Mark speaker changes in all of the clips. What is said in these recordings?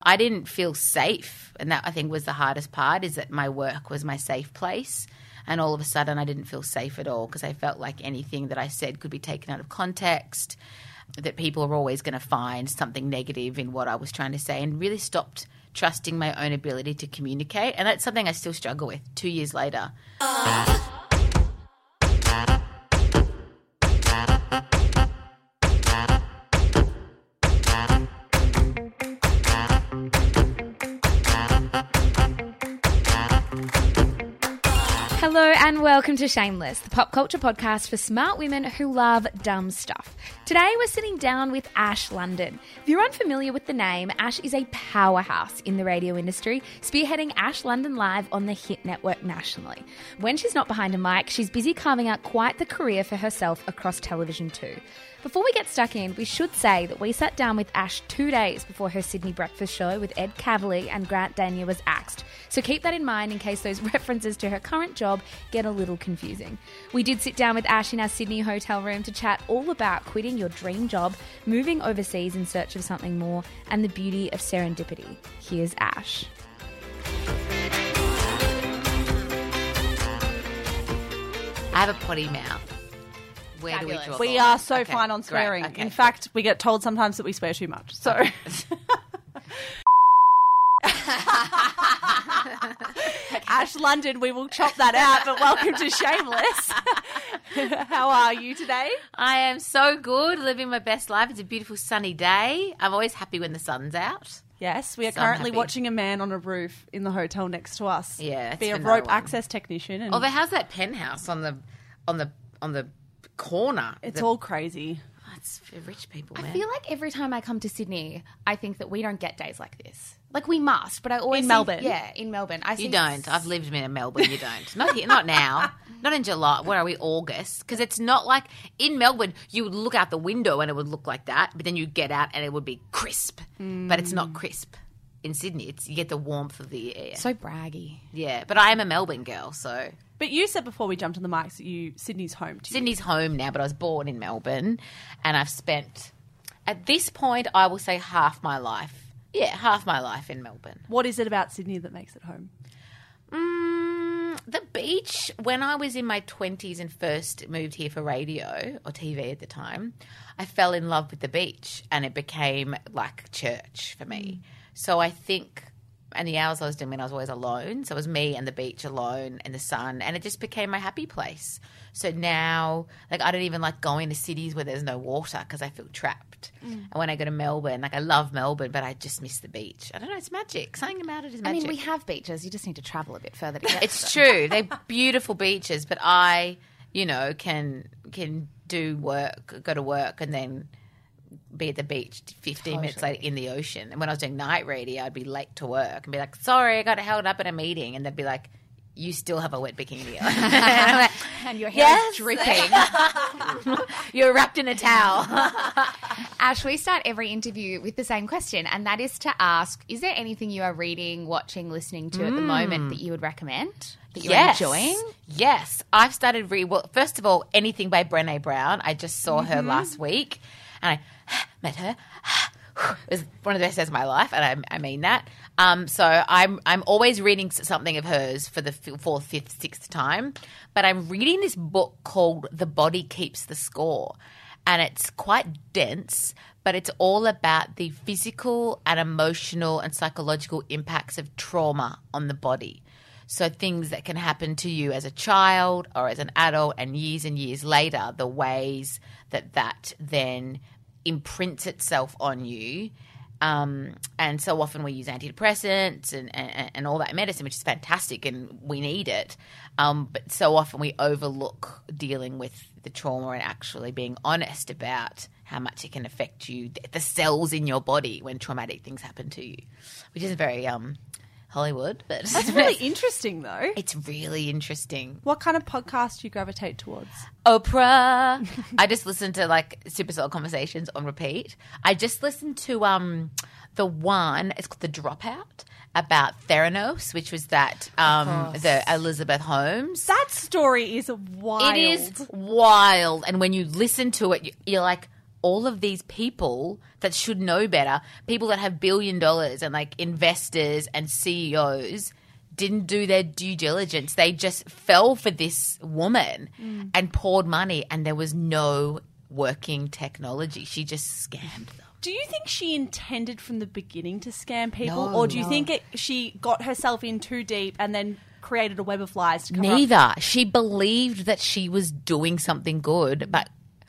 Speaker 1: I didn't feel safe. And that I think was the hardest part, is that my work was my safe place. And all of a sudden I didn't feel safe at all because I felt like anything that I said could be taken out of context, that people were always going to find something negative in what I was trying to say, and really stopped trusting my own ability to communicate. And that's something I still struggle with 2 years later.
Speaker 2: Hello and welcome to Shameless, the pop culture podcast for smart women who love dumb stuff. Today we're sitting down with Ash London. If you're unfamiliar with the name, Ash is a powerhouse in the radio industry, spearheading Ash London Live on the Hit Network nationally. When she's not behind a mic, she's busy carving out quite the career for herself across television too. Before we get stuck in, we should say that we sat down with Ash 2 days before her Sydney breakfast show with Ed Kavalee and Grant Daniel was axed. So keep that in mind in case those references to her current job get a little confusing. We did sit down with Ash in our Sydney hotel room to chat all about quitting your dream job, moving overseas in search of something more, and the beauty of serendipity. Here's Ash.
Speaker 1: I have a potty mouth. Where
Speaker 2: Fabulous.
Speaker 1: do we draw?
Speaker 3: We are so fine on swearing.
Speaker 1: Great. Okay.
Speaker 3: In fact, we get told sometimes that we swear too much. So, Ash London, we will chop that out, but welcome to Shameless. How are you today?
Speaker 1: I am so good, living my best life. It's a beautiful sunny day. I'm always happy when the sun's out.
Speaker 3: Yes, we are
Speaker 1: So I'm
Speaker 3: currently
Speaker 1: happy.
Speaker 3: watching a man on a roof in the hotel next to us.
Speaker 1: Yeah, it's
Speaker 3: be a
Speaker 1: phenomenal.
Speaker 3: rope access technician. And
Speaker 1: Although, how's that penthouse on the corner?
Speaker 3: it's all crazy.
Speaker 1: It's for rich people,
Speaker 2: I
Speaker 1: man.
Speaker 2: feel like every time I come to Sydney, I think that we don't get days like this. Like we must, but I always
Speaker 3: In
Speaker 2: see-
Speaker 3: Melbourne?
Speaker 2: Yeah, in Melbourne.
Speaker 1: You don't. I've lived in Melbourne. You don't. Not here. Not now. Not in July. Where are we? August. Because it's not like in Melbourne. You would look out the window and it would look like that, but then you get out and it would be crisp. But it's not crisp. In Sydney, you get the warmth of the air.
Speaker 2: So braggy.
Speaker 1: Yeah, but I am a Melbourne girl, so
Speaker 3: But you said before we jumped on the mics that Sydney's home to you.
Speaker 1: Sydney's home now. But I was born in Melbourne, and I've spent at this point, I will say half my life in Melbourne.
Speaker 3: What is it about Sydney that makes it home?
Speaker 1: The beach. When I was in my 20s and first moved here for radio or TV at the time, I fell in love with the beach and it became like church for me. So I think, and the hours I was doing when I was always alone, so it was me and the beach alone and the sun, and it just became my happy place. So now, like, I don't even like going to cities where there's no water because I feel trapped. And when I go to Melbourne, like, I love Melbourne, but I just miss the beach. I don't know, it's magic. Something about it is magic.
Speaker 2: I mean, we have beaches. You just need to travel a bit further to get to
Speaker 1: It's
Speaker 2: them.
Speaker 1: true. They're beautiful beaches, but I, can do work, go to work, and then be at the beach 15 minutes later in the ocean. And when I was doing night radio, I'd be late to work and be like, sorry, I got held up at a meeting. And they'd be like, you still have a wet bikini on. And I'm like,
Speaker 2: And your hair is dripping.
Speaker 1: you're wrapped in a towel.
Speaker 2: Ash, we start every interview with the same question, and that is to ask, is there anything you are reading, watching, listening to at the moment that you would recommend, that you're enjoying?
Speaker 1: Yes. I've started well, first of all, anything by Brené Brown. I just saw her last week and I met her. It was one of the best days of my life, and I mean that. So I'm always reading something of hers for the fourth, fifth, sixth time. But I'm reading this book called The Body Keeps the Score, and it's quite dense, but it's all about the physical and emotional and psychological impacts of trauma on the body. So things that can happen to you as a child or as an adult, and years later, the ways that then imprints itself on you. And so often we use antidepressants and all that medicine, which is fantastic and we need it. But so often we overlook dealing with the trauma and actually being honest about how much it can affect you, the cells in your body when traumatic things happen to you, which is very Hollywood. But
Speaker 3: That's really interesting, though.
Speaker 1: it's really interesting.
Speaker 3: What kind of podcast do you gravitate towards?
Speaker 1: Oprah. I just listened to like Super Soul Conversations on repeat. I just listened to the one, it's called The Dropout, about Theranos, which was that the Elizabeth Holmes.
Speaker 3: That story is wild.
Speaker 1: It is wild. And when you listen to it, you're like, all of these people that should know better, people that have $1 billion and like investors and CEOs didn't do their due diligence. They just fell for this woman and poured money, and there was no working technology. She just scammed them.
Speaker 3: Do you think she intended from the beginning to scam people, or do you think she got herself in too deep and then created a web of lies to cover up?
Speaker 1: Neither. She believed that she was doing something good, but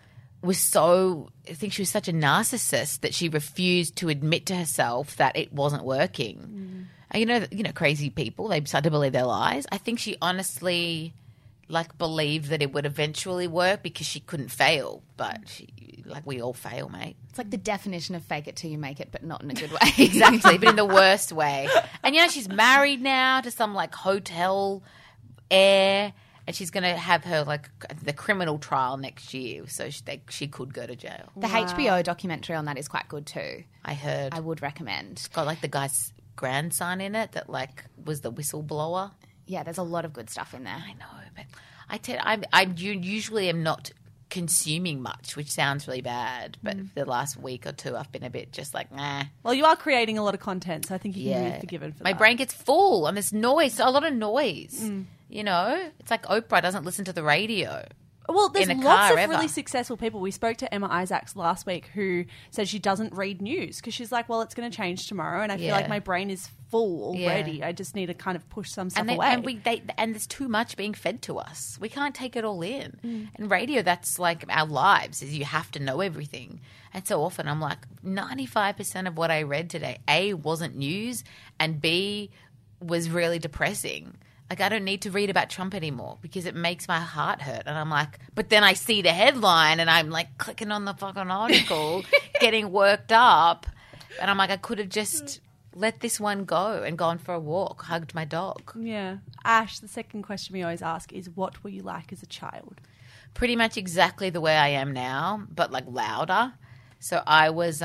Speaker 1: I think she was such a narcissist that she refused to admit to herself that it wasn't working. And you know, crazy people, they start to believe their lies. I think she honestly believed that it would eventually work because she couldn't fail, but we all fail, mate.
Speaker 2: It's like the definition of fake it till you make it, but not in a good way.
Speaker 1: Exactly, but in the worst way. And she's married now to some hotel heir, and she's going to have her the criminal trial next year, so she could go to jail.
Speaker 2: The HBO documentary on that is quite good too.
Speaker 1: I heard.
Speaker 2: I would recommend.
Speaker 1: It's got the guy's grandson in it that was the whistleblower.
Speaker 2: Yeah, there's a lot of good stuff in there.
Speaker 1: I know, but I usually am not consuming much, which sounds really bad, but the last week or two I've been a bit just nah.
Speaker 3: Well, you are creating a lot of content, so I think you can be forgiven for that.
Speaker 1: My brain gets full and there's noise, a lot of noise. It's like Oprah doesn't listen to the radio.
Speaker 3: Well, there's
Speaker 1: in a
Speaker 3: lots
Speaker 1: car
Speaker 3: of really successful people. We spoke to Emma Isaacs last week who said she doesn't read news because she's like, well, it's going to change tomorrow and I feel like my brain is full already. I just need to kind of push some stuff away.
Speaker 1: And there's too much being fed to us. We can't take it all in. And radio, that's our lives, is you have to know everything. And so often I'm 95% of what I read today, A, wasn't news, and B, was really depressing. I don't need to read about Trump anymore because it makes my heart hurt. And I'm but then I see the headline and I'm clicking on the fucking article, getting worked up. And I'm I could have just let this one go and gone for a walk, hugged my dog.
Speaker 3: Yeah. Ash, the second question we always ask is, what were you like as a child?
Speaker 1: Pretty much exactly the way I am now, but louder. So I was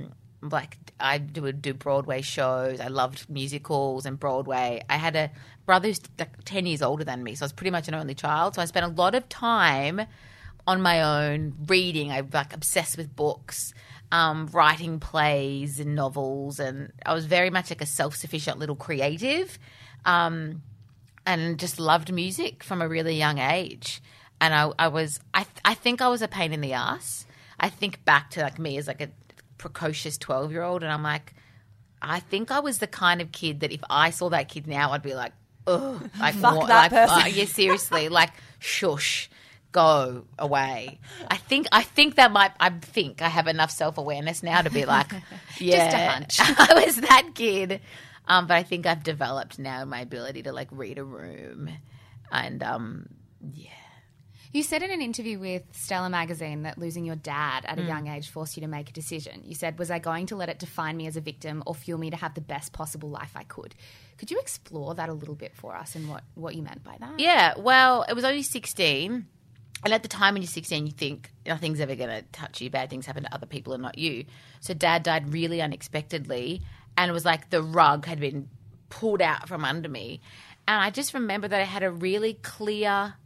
Speaker 1: I would do Broadway shows. I loved musicals and Broadway. I had a brother who's 10 years older than me, so I was pretty much an only child. So I spent a lot of time on my own reading. I obsessed with books, writing plays and novels, and I was very much a self-sufficient little creative, and just loved music from a really young age. And I think I was a pain in the ass. I think back to me as a precocious 12-year-old, and I'm I think I was the kind of kid that if I saw that kid now, I'd be ugh,
Speaker 3: fuck that person.
Speaker 1: Yeah, seriously, shush, go away. I think I have enough self-awareness now to be yeah,
Speaker 2: just a hunch.
Speaker 1: I was that kid, but I think I've developed now my ability to read a room, and yeah.
Speaker 2: You said in an interview with Stella magazine that losing your dad at a young age forced you to make a decision. You said, was I going to let it define me as a victim or fuel me to have the best possible life I could? Could you explore that a little bit for us and what you meant by that?
Speaker 1: Yeah, well, it was only 16. And at the time when you're 16, you think nothing's ever going to touch you. Bad things happen to other people and not you. So Dad died really unexpectedly, and it was the rug had been pulled out from under me. And I just remember that I had a really clear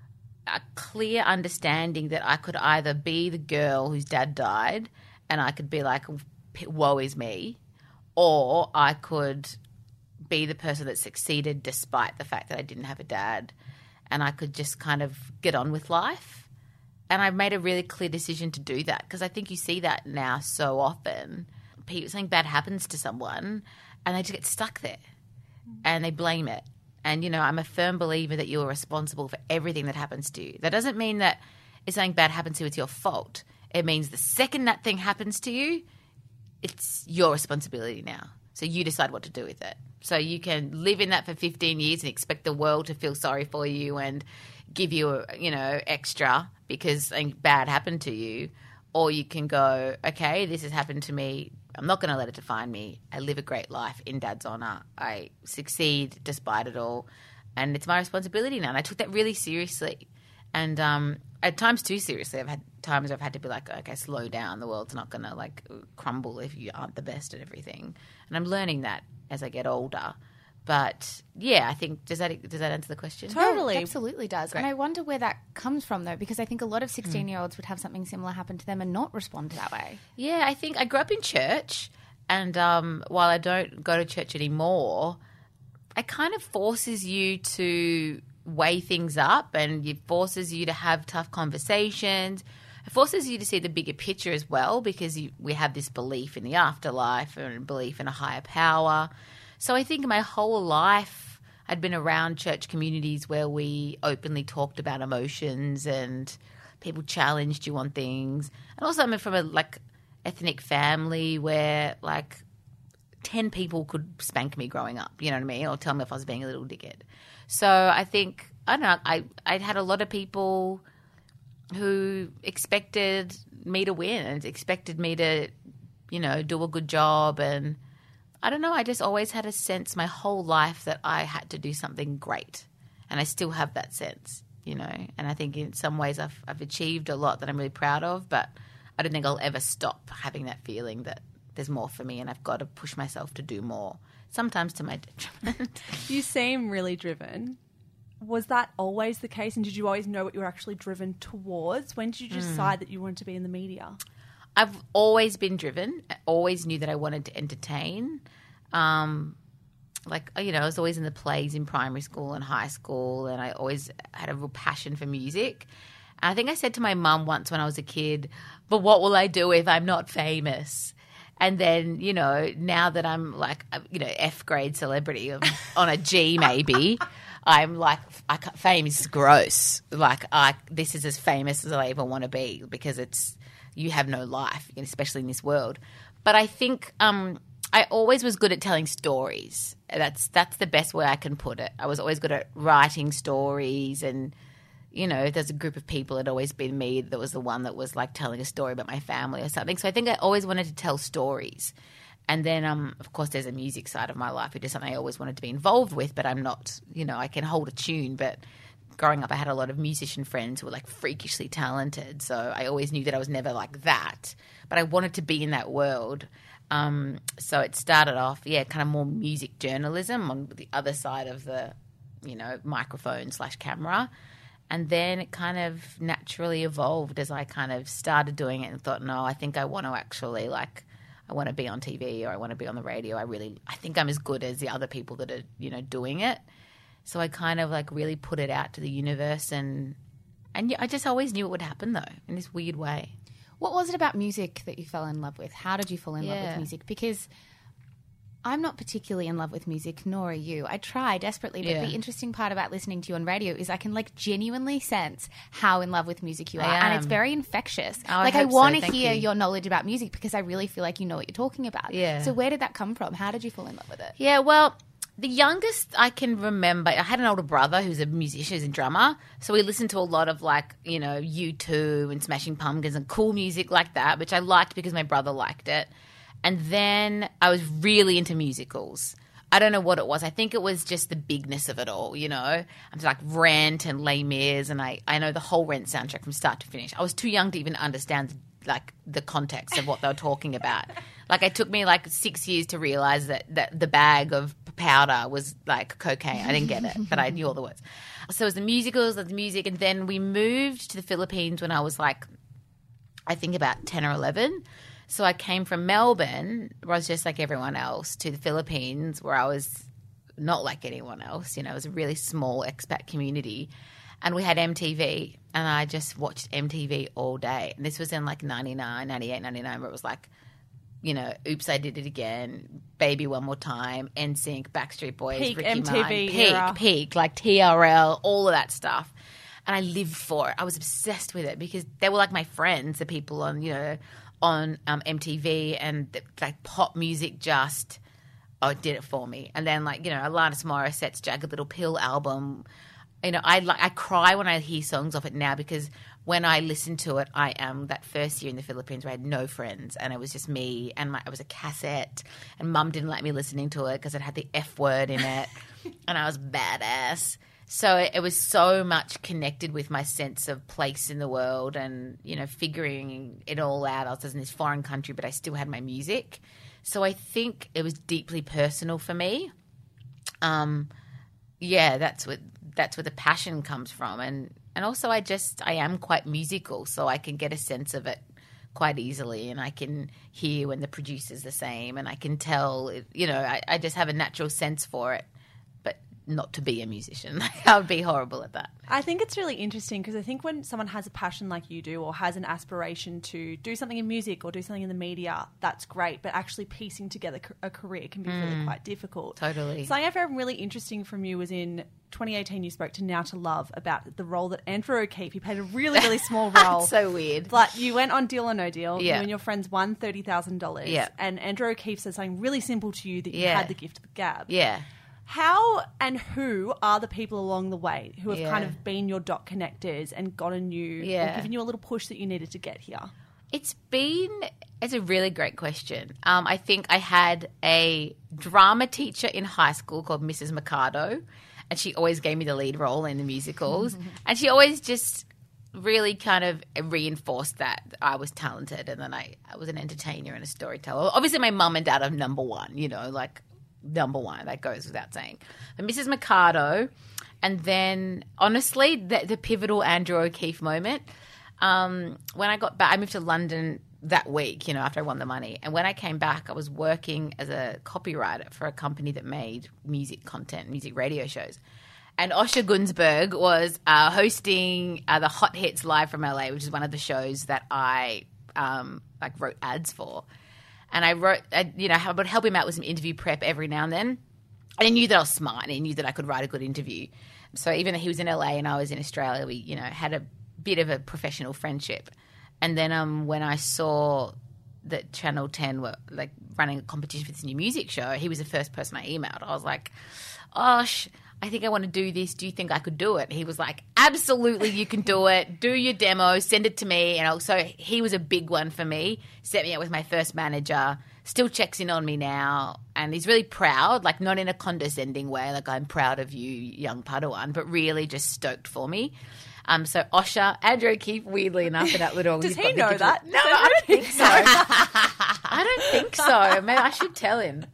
Speaker 1: understanding that I could either be the girl whose dad died and I could be woe is me, or I could be the person that succeeded despite the fact that I didn't have a dad, and I could just kind of get on with life. And I made a really clear decision to do that because I think you see that now so often. Something bad happens to someone and they just get stuck there and they blame it. And, I'm a firm believer that you're responsible for everything that happens to you. That doesn't mean that if something bad happens to you, it's your fault. It means the second that thing happens to you, it's your responsibility now. So you decide what to do with it. So you can live in that for 15 years and expect the world to feel sorry for you and give you, extra because something bad happened to you. Or you can go, okay, this has happened to me. I'm not going to let it define me. I live a great life in Dad's honour. I succeed despite it all. And it's my responsibility now. And I took that really seriously. And at times too seriously. I've had times where I've had to be okay, slow down. The world's not going to crumble if you aren't the best at everything. And I'm learning that as I get older. But yeah, I think does that answer the question?
Speaker 3: Totally,
Speaker 2: it absolutely does.
Speaker 1: Great.
Speaker 2: And I wonder where that comes from, though, because I think a lot of 16-year-olds would have something similar happen to them and not respond that way.
Speaker 1: Yeah, I think I grew up in church, and while I don't go to church anymore, it kind of forces you to weigh things up, and it forces you to have tough conversations. It forces you to see the bigger picture as well, because we have this belief in the afterlife and belief in a higher power. So I think my whole life I'd been around church communities where we openly talked about emotions and people challenged you on things. And also I'm from a ethnic family where 10 people could spank me growing up, you know what I mean, or tell me if I was being a little dickhead. So I think, I don't know, I'd had a lot of people who expected me to win and expected me to, do a good job. And I don't know, I just always had a sense my whole life that I had to do something great. And I still have that sense, and I think in some ways I've achieved a lot that I'm really proud of, but I don't think I'll ever stop having that feeling that there's more for me and I've got to push myself to do more, sometimes to my detriment.
Speaker 3: You seem really driven. Was that always the case, and did you always know what you were actually driven towards? When did you decide that you wanted to be in the media?
Speaker 1: I've always been driven. I always knew that I wanted to entertain. I was always in the plays in primary school and high school, and I always had a real passion for music. And I think I said to my mum once when I was a kid, but what will I do if I'm not famous? And then, now that I'm F grade celebrity on a G maybe, I'm fame is gross. This is as famous as I ever want to be, because you have no life, especially in this world. But I think I always was good at telling stories. That's the best way I can put it. I was always good at writing stories, and if there's a group of people, it'd always been me that was the one that was telling a story about my family or something. So I think I always wanted to tell stories. And then, of course, there's a music side of my life, which is something I always wanted to be involved with, but I'm not, I can hold a tune. But growing up, I had a lot of musician friends who were freakishly talented. So I always knew that I was never like that, but I wanted to be in that world. So it started off, kind of more music journalism on the other side of the, microphone / camera. And then it kind of naturally evolved as I kind of started doing it and thought, no, I think I want to actually I want to be on TV or I want to be on the radio. I think I'm as good as the other people that are, doing it. So I kind of really put it out to the universe, and I just always knew it would happen though, in this weird way.
Speaker 2: What was it about music that you fell in love with? How did you fall in love with music? Because I'm not particularly in love with music, nor are you. I try desperately, but the interesting part about listening to you on radio is I can genuinely sense how in love with music you are, and it's very infectious.
Speaker 1: Oh, I
Speaker 2: want to hear your knowledge about music because I really feel like you know what you're talking about.
Speaker 1: Yeah.
Speaker 2: So where did that come from? How did you fall in love with it?
Speaker 1: Yeah, well, the youngest I can remember, I had an older brother who's a musician, who's a drummer, so we listened to a lot of U2 and Smashing Pumpkins and cool music like that, which I liked because my brother liked it. And then I was really into musicals. I don't know what it was. I think it was just the bigness of it all, I'm Rent and Les Mis, and I know the whole Rent soundtrack from start to finish. I was too young to even understand the context of what they were talking about. It took me 6 years to realize that the bag of powder was cocaine. I didn't get it, but I knew all the words. So it was the musicals, the music, and then we moved to the Philippines when I was I think about 10 or 11. So I came from Melbourne, where I was just like everyone else, to the Philippines, where I was not like anyone else. It was a really small expat community. And we had MTV, and I just watched MTV all day. And this was in 99, 98, 99, where it was Oops, I Did It Again, Baby One More Time, NSYNC, Backstreet Boys,
Speaker 3: peak
Speaker 1: Ricky
Speaker 3: MTV
Speaker 1: Martin,
Speaker 3: era.
Speaker 1: peak, TRL, all of that stuff. And I lived for it. I was obsessed with it because they were my friends, the people on MTV, and pop music just did it for me. And then Alanis Morissette's Jagged Little Pill album, I cry when I hear songs of it now because when I listen to it, I am that first year in the Philippines where I had no friends and it was just me and it was a cassette, and Mum didn't let me listening to it because it had the F word in it and I was badass. So it was so much connected with my sense of place in the world and, figuring it all out. I was in this foreign country, but I still had my music. So I think it was deeply personal for me. that's where the passion comes from. And also I am quite musical, so I can get a sense of it quite easily, and I can hear when the producer's the same, and I can tell, I just have a natural sense for it. But not to be a musician. I would be horrible at that.
Speaker 3: I think it's really interesting because I think when someone has a passion like you do, or has an aspiration to do something in music or do something in the media, that's great. But actually piecing together a career can be really quite difficult.
Speaker 1: Totally.
Speaker 3: Something I found really interesting from you was in 2018 you spoke to Now to Love about the role that Andrew O'Keefe, he played a really, really small role.
Speaker 1: So weird.
Speaker 3: But you went on Deal or No Deal.
Speaker 1: Yeah.
Speaker 3: You and your friends won $30,000.
Speaker 1: Yeah.
Speaker 3: And Andrew O'Keefe said something really simple to you, that you had the gift of the gab.
Speaker 1: Yeah.
Speaker 3: How and who are the people along the way who have kind of been your dot connectors and gotten you or given you a little push that you needed to get here?
Speaker 1: It's a really great question. I think I had a drama teacher in high school called Mrs. Mercado, and she always gave me the lead role in the musicals. And she always just really kind of reinforced that I was talented, and then I was an entertainer and a storyteller. Obviously, my mum and dad are number one, number one. That goes without saying. But Mrs. Mercado, and then honestly, the pivotal Andrew O'Keefe moment. When I got back, I moved to London that week, after I won the money. And when I came back, I was working as a copywriter for a company that made music content, music radio shows. And Osher Gunsberg was hosting the Hot Hits Live from LA, which is one of the shows that I wrote ads for. And I would help him out with some interview prep every now and then. And he knew that I was smart, and he knew that I could write a good interview. So even though he was in LA and I was in Australia, we, had a bit of a professional friendship. And then when I saw that Channel 10 were running a competition for this new music show, he was the first person I emailed. I was like, Osh, I think I want to do this. Do you think I could do it? He was like, absolutely, you can do it. Do your demo, send it to me. And also, he was a big one for me. Set me up with my first manager, still checks in on me now. And he's really proud, not in a condescending way, I'm proud of you, young Padawan, but really just stoked for me. So Osher, Andrew O'Keefe, weirdly enough, for that little...
Speaker 3: Does he know that?
Speaker 1: No, I don't think so. I don't think so. Maybe I should tell him.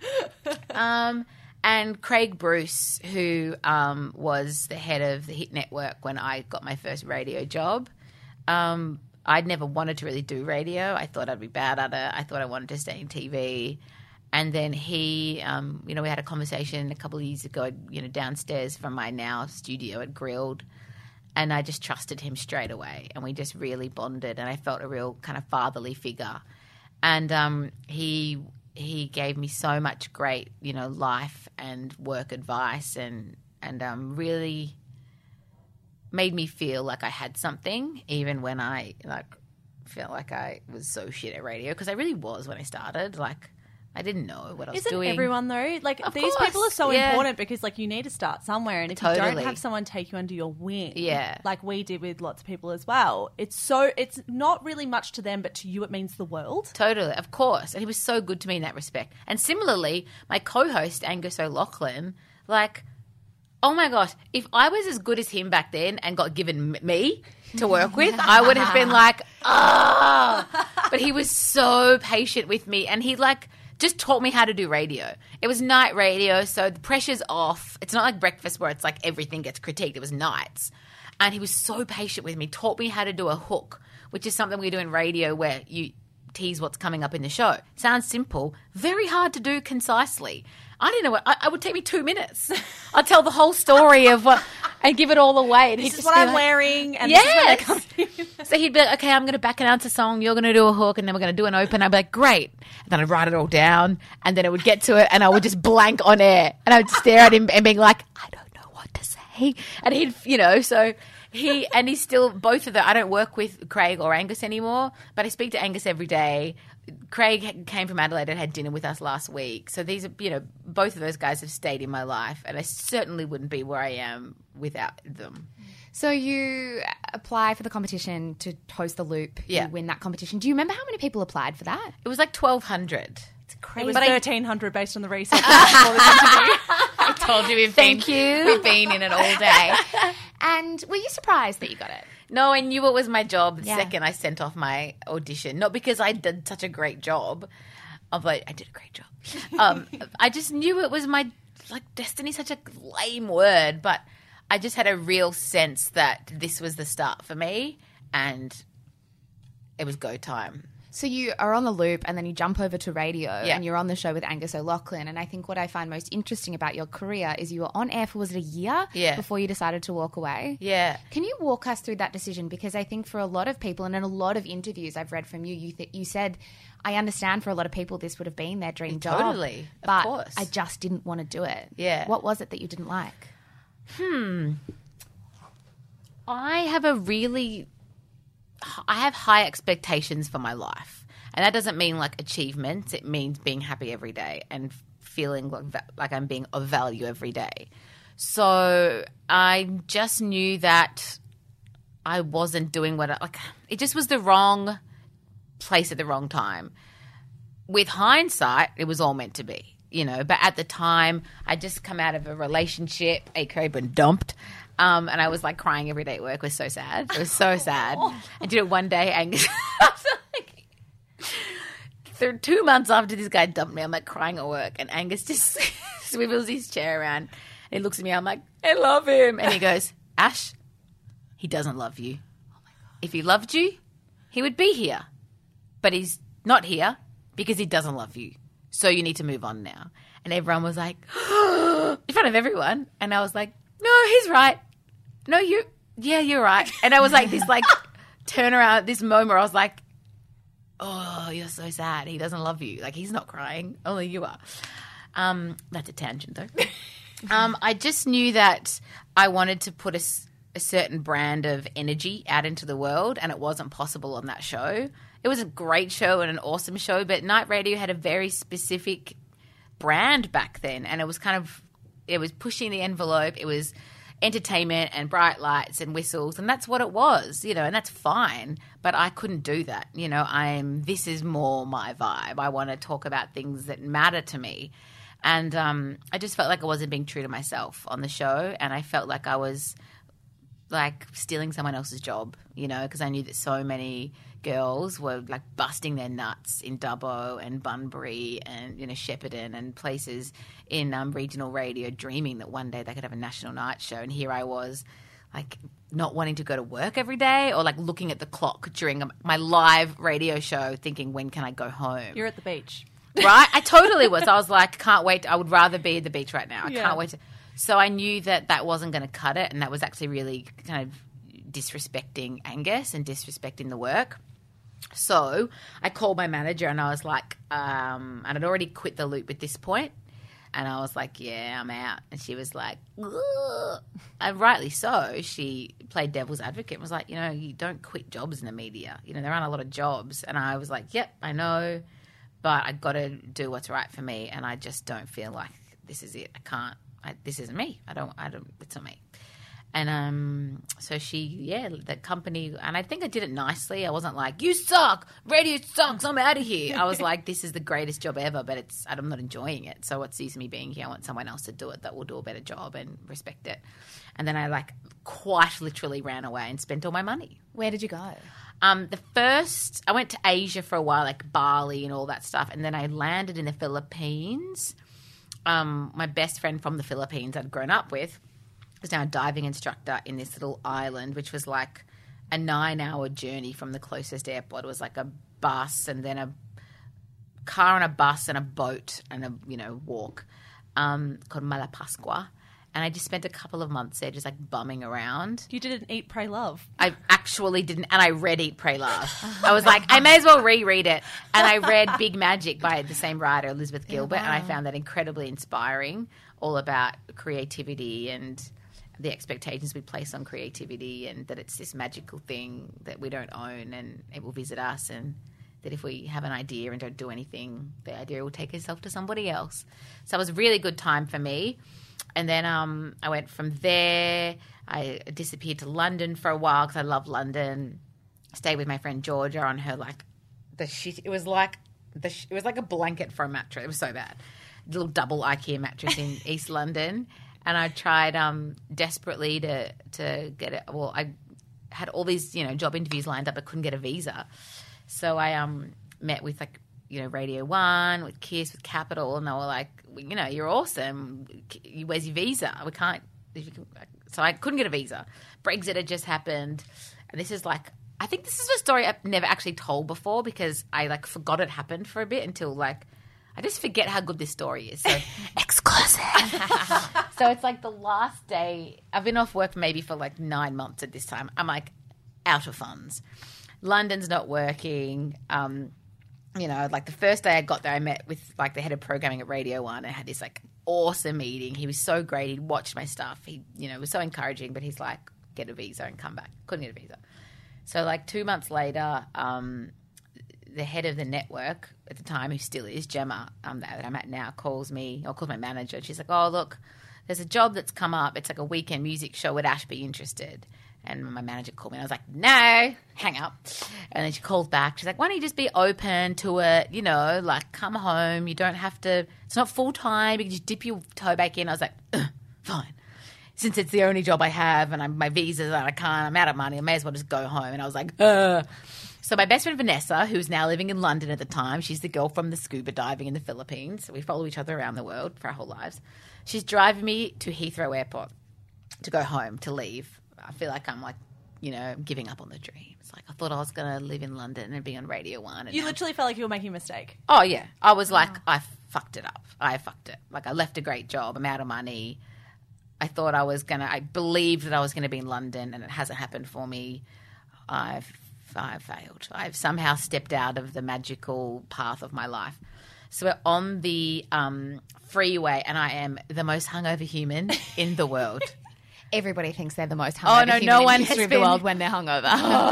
Speaker 1: And Craig Bruce, who was the head of the Hit Network when I got my first radio job. I'd never wanted to really do radio. I thought I'd be bad at it. I thought I wanted to stay in TV. And then he, we had a conversation a couple of years ago, downstairs from my now studio at Grilled. And I just trusted him straight away. And we just really bonded. And I felt a real kind of fatherly figure. And he gave me so much great, life and work advice and really made me feel like I had something, even when I felt like I was so shit at radio, because I really was when I started. I didn't know what I was doing.
Speaker 3: Isn't everyone though? These people are so important because you need to start somewhere, and if you don't have someone take you under your wing, like we did with lots of people as well, it's not really much to them, but to you it means the world.
Speaker 1: Totally, of course. And he was so good to me in that respect. And similarly, my co-host Angus O'Loughlin, oh my gosh, if I was as good as him back then and got given me to work with, I would have been But he was so patient with me, and he just taught me how to do radio. It was night radio, so the pressure's off. It's not like breakfast where it's everything gets critiqued. It was nights. And he was so patient with me, taught me how to do a hook, which is something we do in radio where you tease what's coming up in the show. Sounds simple, very hard to do concisely. I didn't know what – I would take me 2 minutes. I'd tell the whole story of what – and give it all away. And
Speaker 3: this is what I'm wearing. And
Speaker 1: yes.
Speaker 3: This is when I come.
Speaker 1: So he'd be like, okay, I'm going to back announce a song. You're going to do a hook, and then we're going to do an open. I'd be like, great. And then I'd write it all down, and then it would get to it, and I would just blank on air. And I would stare at him and being like, I don't know what to say. And he'd – so he's still – both of them – I don't work with Craig or Angus anymore, but I speak to Angus every day. Craig came from Adelaide and had dinner with us last week. So these are, both of those guys have stayed in my life, and I certainly wouldn't be where I am without them.
Speaker 2: So you apply for the competition to host the Loop.
Speaker 1: Yeah.
Speaker 2: You win that competition. Do you remember how many people applied for that?
Speaker 1: It was 1,200.
Speaker 2: It's crazy.
Speaker 3: It was 1,300 based on the research before this interview.
Speaker 1: I told you we've been in it all day.
Speaker 2: And were you surprised that you got it?
Speaker 1: No, I knew it was my job the second I sent off my audition. Not because I did such a great job. I did a great job. I just knew it was my like destiny's such a lame word, but I just had a real sense that this was the start for me and it was go time.
Speaker 2: So you are on the Loop and then you jump over to radio and you're on the show with Angus O'Loughlin. And I think what I find most interesting about your career is you were on air for, was it a year before you decided to walk away?
Speaker 1: Yeah.
Speaker 2: Can you walk us through that decision? Because I think for a lot of people and in a lot of interviews I've read from you, you said, I understand for a lot of people this would have been their dream job.
Speaker 1: Totally,
Speaker 2: but
Speaker 1: of course.
Speaker 2: I just didn't want to do it.
Speaker 1: Yeah.
Speaker 2: What was it that you didn't like?
Speaker 1: I have high expectations for my life. And that doesn't mean like achievements. It means being happy every day and feeling like I'm being of value every day. So I just knew that I wasn't doing it just was the wrong place at the wrong time. With hindsight, it was all meant to be, but at the time I just come out of a relationship, aka been dumped. And I was like crying every day at work. It was so sad. It was so sad. And one day, Angus, I was like, 2 months after this guy dumped me, I'm like crying at work. And Angus just swivels his chair around. And he looks at me. I'm like, I love him. And he goes, Ash, he doesn't love you. Oh my God. If he loved you, he would be here. But he's not here because he doesn't love you. So you need to move on now. And everyone was like, in front of everyone. And I was like, no, he's right. No, you're right. And I was like this turnaround, this moment where I was like, oh, you're so sad. He doesn't love you. Like he's not crying. Only you are. That's a tangent though. I just knew that I wanted to put a certain brand of energy out into the world, and it wasn't possible on that show. It was a great show and an awesome show, but night radio had a very specific brand back then, and it was pushing the envelope. It was entertainment and bright lights and whistles, and that's what it was, and that's fine. But I couldn't do that. This is more my vibe. I want to talk about things that matter to me. And I just felt like I wasn't being true to myself on the show, and I felt like I was like stealing someone else's job, because I knew that so many girls were like busting their nuts in Dubbo and Bunbury and Shepparton and places in regional radio, dreaming that one day they could have a national night show. And here I was like not wanting to go to work every day, or like looking at the clock during my live radio show thinking, when can I go home?
Speaker 3: You're at the beach.
Speaker 1: Right? I totally was. I was like, can't wait. I would rather be at the beach right now. I can't wait. So I knew that wasn't going to cut it, and that was actually really kind of disrespecting Angus and disrespecting the work. So I called my manager and I was like, and I'd already quit the Loop at this point, and I was like, yeah, I'm out. And she was like, ugh. And rightly so. She played devil's advocate and was like, you don't quit jobs in the media. There aren't a lot of jobs. And I was like, yep, I know, but I got to do what's right for me, and I just don't feel like this is it. I can't. This isn't me. I don't, it's not me. And so the company, and I think I did it nicely. I wasn't like, you suck, radio sucks, I'm out of here. I was like, this is the greatest job ever, but I'm not enjoying it. So what's the use of me being here? I want someone else to do it that will do a better job and respect it. And then I quite literally ran away and spent all my money.
Speaker 2: Where did you go?
Speaker 1: I went to Asia for a while, like Bali and all that stuff. And then I landed in the Philippines. My best friend from the Philippines I'd grown up with was now a diving instructor in this little island, which was like a 9-hour journey from the closest airport. It was like a bus and then a car and a bus and a boat and a walk called Malapascua. And I just spent a couple of months there just like bumming around.
Speaker 3: You didn't Eat, Pray, Love.
Speaker 1: I actually didn't. And I read Eat, Pray, Love. I was like, I may as well reread it. And I read Big Magic by the same writer, Elizabeth Gilbert. Yeah, wow. And I found that incredibly inspiring, all about creativity and the expectations we place on creativity, and that it's this magical thing that we don't own and it will visit us, and that if we have an idea and don't do anything, the idea will take itself to somebody else. So it was a really good time for me. And then I went from there. I disappeared to London for a while because I love London. Stayed with my friend Georgia on her it was like a blanket for a mattress. It was so bad. A little double IKEA mattress in East London. And I tried desperately to get it. Well, I had all these job interviews lined up, but couldn't get a visa. So I met with Radio 1 with Kiss, with Capital, and they were like, you're awesome. Where's your visa? We can't. So I couldn't get a visa. Brexit had just happened. And this is like, I think this is a story I've never actually told before because I like forgot it happened for a bit until like, I just forget how good this story is. So exclusive. So it's like the last day. I've been off work maybe for like 9 months at this time. I'm like out of funds. London's not working. Like the first day I got there, I met with like the head of programming at Radio 1 and had this like awesome meeting. He was so great. He'd watched my stuff. He, was so encouraging, but he's like, get a visa and come back. Couldn't get a visa. So like 2 months later, the head of the network at the time, who still is, Gemma, that I'm at now, calls me, or calls my manager. And she's like, oh, look, there's a job that's come up. It's like a weekend music show. Would Ash be interested? And my manager called me and I was like, no, hang up. And then she called back. She's like, why don't you just be open to it? Like come home. You don't have to, it's not full time. You can just dip your toe back in. I was like, fine. Since it's the only job I have and my visa's out, I'm out of money. I may as well just go home. And I was like, So my best friend Vanessa, who's now living in London at the time, she's the girl from the scuba diving in the Philippines. So we follow each other around the world for our whole lives. She's driving me to Heathrow Airport to go home, to leave. I feel like I'm like, giving up on the dream. It's like I thought I was going to live in London and be on Radio 1. And
Speaker 3: you literally felt like you were making a mistake.
Speaker 1: Oh, yeah. I was like, I fucked it up. I fucked it. Like I left a great job. I'm out of money. I thought I believed that I was going to be in London and it hasn't happened for me. I've failed. I've somehow stepped out of the magical path of my life. So we're on the freeway and I am the most hungover human in the world.
Speaker 2: Everybody thinks they're the most hungover human in the history of the world when they're hungover.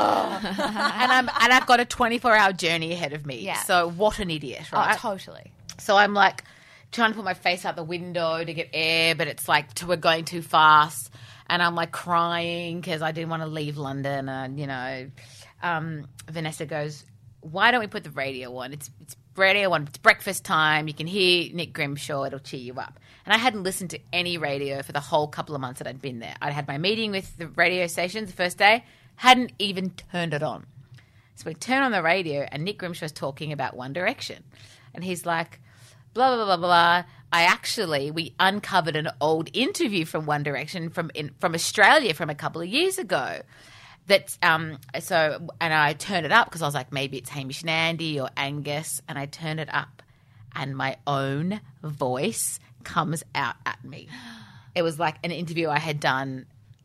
Speaker 1: And I've got a 24-hour journey ahead of me. Yeah. So what an idiot, right?
Speaker 2: Oh, totally.
Speaker 1: So I'm like trying to put my face out the window to get air, but it's like we're going too fast. And I'm like crying because I didn't want to leave London. And, Vanessa goes, why don't we put the radio on? It's Radio 1. It's breakfast time. You can hear Nick Grimshaw. It'll cheer you up. And I hadn't listened to any radio for the whole couple of months that I'd been there. I'd had my meeting with the radio stations the first day, hadn't even turned it on. So we turn on the radio and Nick Grimshaw's talking about One Direction. And he's like, blah, blah, blah, blah, blah. We uncovered an old interview from One Direction from Australia from a couple of years ago. And I turned it up because I was like, maybe it's Hamish and Andy or Angus. And I turned it up and my own voice comes out at me. It was like an interview I had done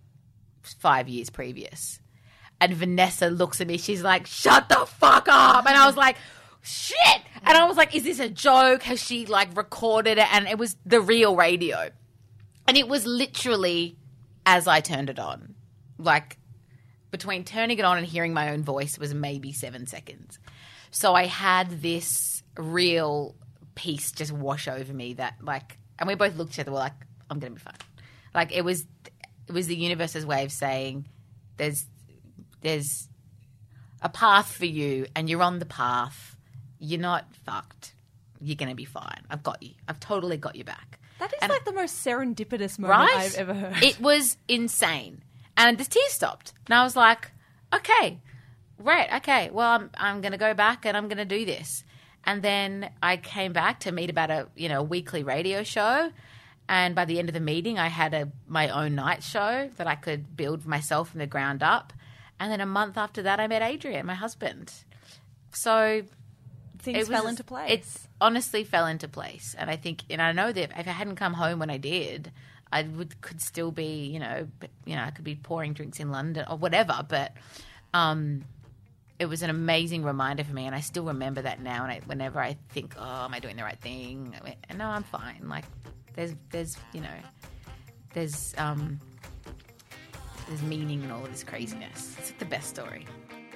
Speaker 1: 5 years previous. And Vanessa looks at me. She's like, shut the fuck up. And I was like, shit. And I was like, is this a joke? Has she like recorded it? And it was the real radio. And it was literally as I turned it on. Like between turning it on and hearing my own voice was maybe 7 seconds. So I had this real peace just wash over me that like, and we both looked at each other, we're like, I'm going to be fine. Like it was the universe's way of saying there's a path for you and you're on the path. You're not fucked. You're going to be fine. I've got you. I've totally got you back.
Speaker 3: That is like the most serendipitous moment I've ever heard.
Speaker 1: It was insane. And the tears stopped. And I was like, okay, right, okay. Well, I'm going to go back and I'm going to do this. And then I came back to meet about a weekly radio show. And by the end of the meeting, I had my own night show that I could build myself from the ground up. And then a month after that, I met Adrian, my husband. So
Speaker 3: things fell into place.
Speaker 1: It honestly fell into place. And I think, I know that if I hadn't come home when I did, I could still be, I could be pouring drinks in London or whatever. But it was an amazing reminder for me, and I still remember that now. And whenever I think, oh, am I doing the right thing? No, I'm fine. Like there's meaning in all of this craziness. It's like the best story.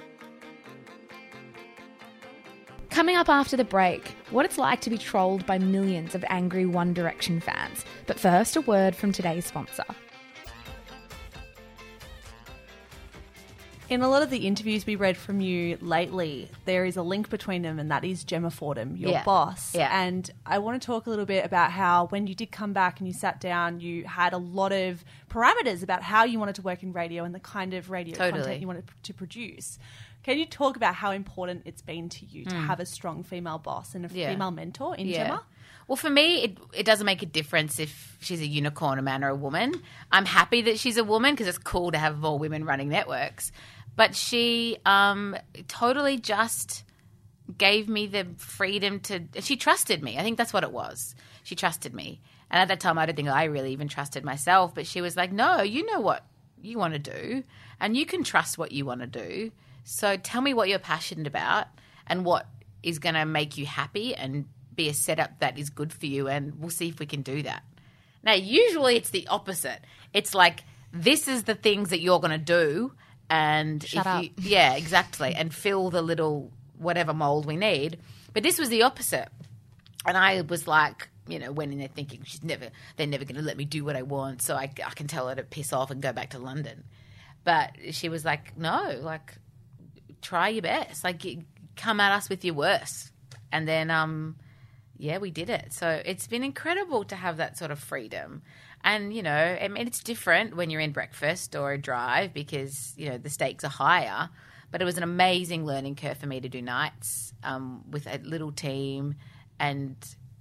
Speaker 2: Coming up after the break, what it's like to be trolled by millions of angry One Direction fans. But first, a word from today's sponsor.
Speaker 3: In a lot of the interviews we read from you lately, there is a link between them, and that is Gemma Fordham, your boss.
Speaker 1: Yeah.
Speaker 3: And I want to talk a little bit about how when you did come back and you sat down, you had a lot of parameters about how you wanted to work in radio and the kind of radio content you wanted to produce. Can you talk about how important it's been to you to have a strong female boss and a female mentor in Gemma?
Speaker 1: Well, for me, it doesn't make a difference if she's a unicorn, a man, or a woman. I'm happy that she's a woman because it's cool to have more women running networks. But she totally just gave me the freedom to – she trusted me. I think that's what it was. She trusted me. And at that time, I don't think I really even trusted myself. But she was like, no, you know what you want to do and you can trust what you want to do. So tell me what you're passionate about and what is going to make you happy and be a setup that is good for you, and we'll see if we can do that. Now, usually it's the opposite. It's like, this is the things that you're going to do, and
Speaker 2: shut up.
Speaker 1: Yeah, exactly, and fill the little whatever mold we need. But this was the opposite. And I was like, went in there thinking they're never going to let me do what I want, so I can tell her to piss off and go back to London. But she was like, no, like, try your best. Like, come at us with your worst. And then, we did it. So it's been incredible to have that sort of freedom. And, I mean, it's different when you're in breakfast or a drive because, the stakes are higher. But it was an amazing learning curve for me to do nights with a little team. And